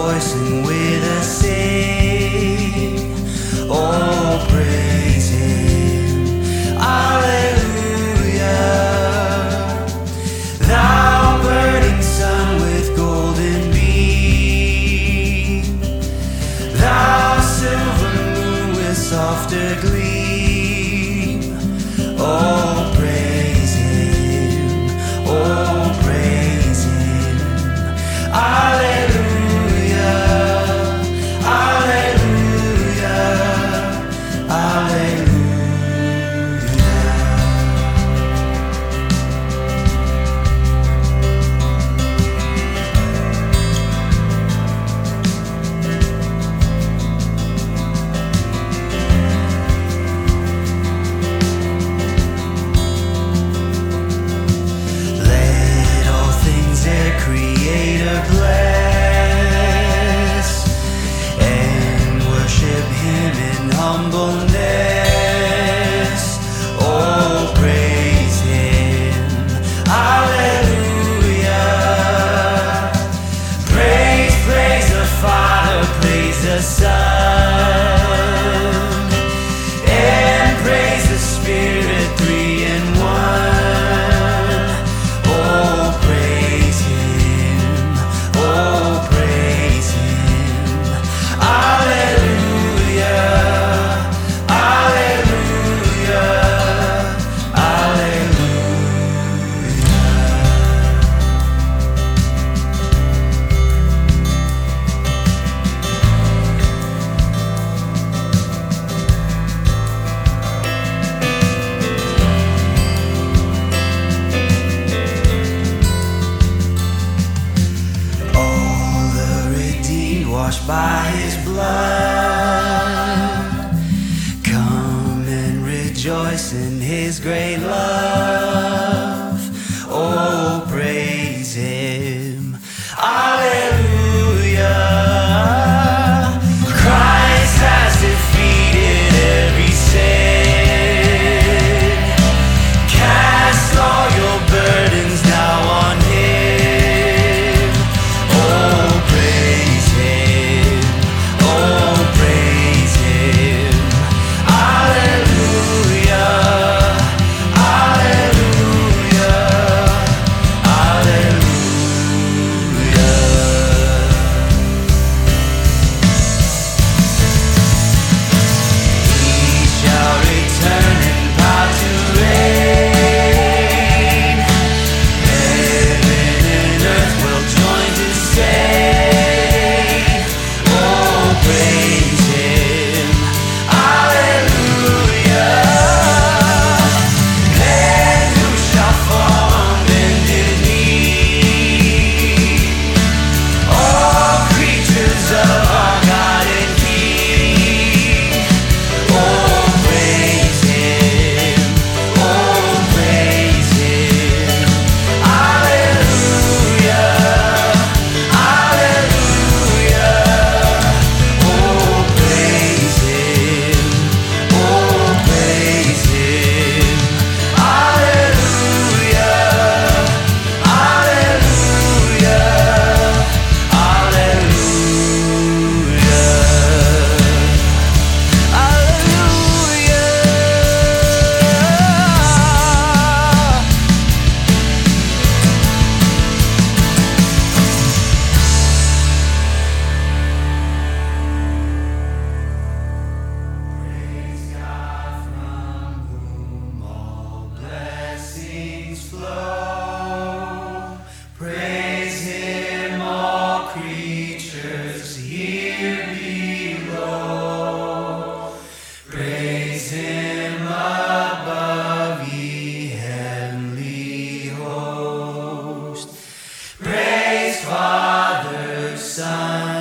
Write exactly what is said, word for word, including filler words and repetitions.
rejoicing with a sing. Oh, praise Him, Alleluia. Thou burning sun with golden beam, thou silver moon with softer gleam. Oh, praise Him, oh, praise Him, Alleluia, Alleluia, Alleluia. Let all things their Creator bless, and worship Him in humbleness. Oh, praise Him, Alleluia. Praise, praise the Father, praise the Son, and praise the Spirit, three in one. Oh, praise Him, oh, praise Him, Alleluia, Alleluia, Alleluia. All the redeemed, washed by His blood, come and rejoice in His great love. Oh, praise Him, Alleluia. Christ has defeated every sin. Cast all your burdens now on Him. Oh, praise Him, oh, praise Him, Alleluia, Alleluia, Alleluia. He shall return in power to reign. Heaven and earth will join to say, oh, praise Him, Alleluia. Then who shall fall on bended knee? All creatures of our God and King. Oh, praise Him, oh, praise Him, Alleluia, Alleluia. Oh, praise Him, oh, praise Him, Alleluia, Alleluia, Alleluia. Praise God from whom all blessings flow. Praise Him, all creatures here below. Praise Him above, ye heavenly host. Praise Father, Son,